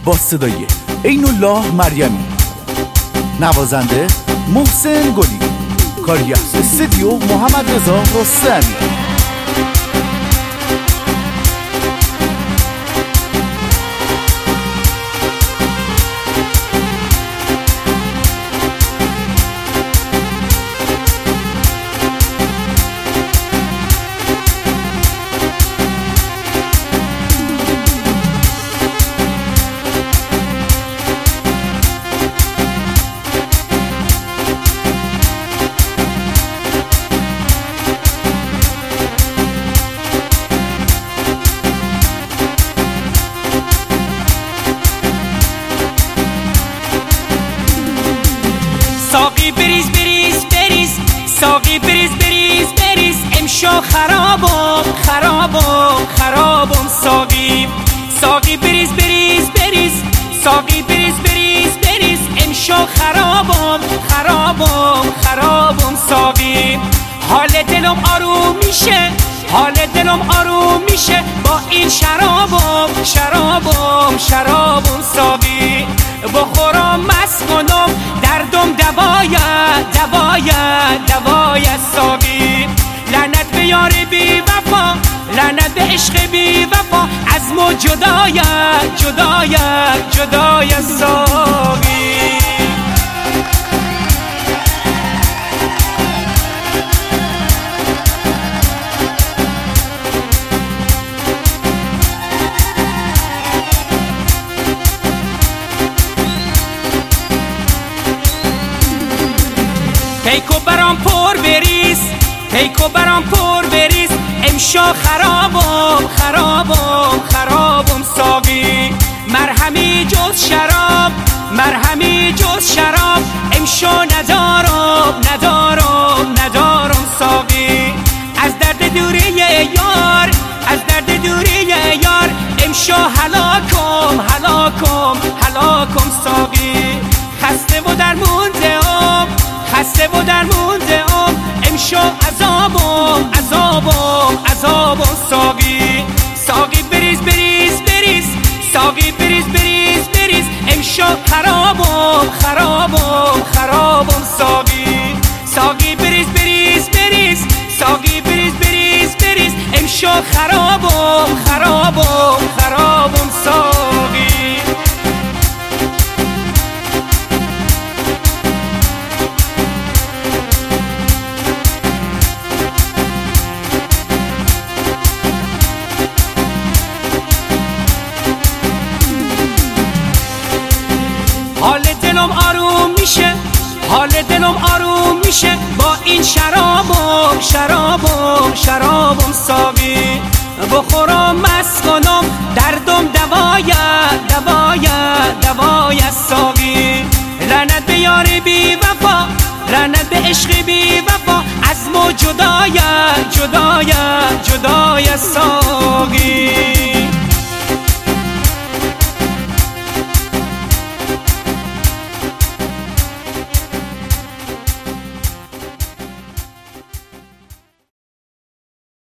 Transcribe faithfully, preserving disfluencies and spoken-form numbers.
با صدای عین الله مریمی، نوازنده محسن گلی، کاری از استودیو محمد رضا رستمی. ساقی بریز بریز بریز، ساقی بریز بریز بریز، امشو خرابم خرابم خرابم. ساقی ساقی بریز بریز بریز، ساقی بریز بریز بریز، امشو خرابم خرابم خرابم. ساقی حال دلم آروم میشه، حال دلم آروم میشه با این شرابم شرابم شرابم. ساقی بخورم مست کنم دردم دواید دواید دواید. ساقی لعنت به یار بی وفا، لعنت به عشق بی وفا، از ما جداید جداید جداید. ساقی پیکو برام پر بریز، پیکو برام پر بریز، امشو خرابم خرابم خرابم. ساقی مرهمی جز شراب، مرهمی جز شراب، امشو ندارم ندارم ندارم. ساقی از درد دوری یار، از درد دوری یار، امشو هلاکم هلاکم هلاکم. ساقی خسته و درمونده ام، خسته و درمونده ام، امشو عذابم عذابم عذابم. ساقی ساقی بریز بریز بریز، ساقی بریز بریز بریز، امشو خرابم خرابم خرابم. ساقی ساقی بریز بریز بریز، ساقی بریز بریز بریز، امشو خرابم خرابم خرابم. ساقی حال دلم آروم میشه، حال دلم آروم میشه با این شرابم شرابم شرابم. ساقی بخورم مست کنم دردم دواید دواید دواید. ساقی لعنت به یار بی وفا، لعنت به عشق بی وفا، از ما جداید جداید جداید. ساقی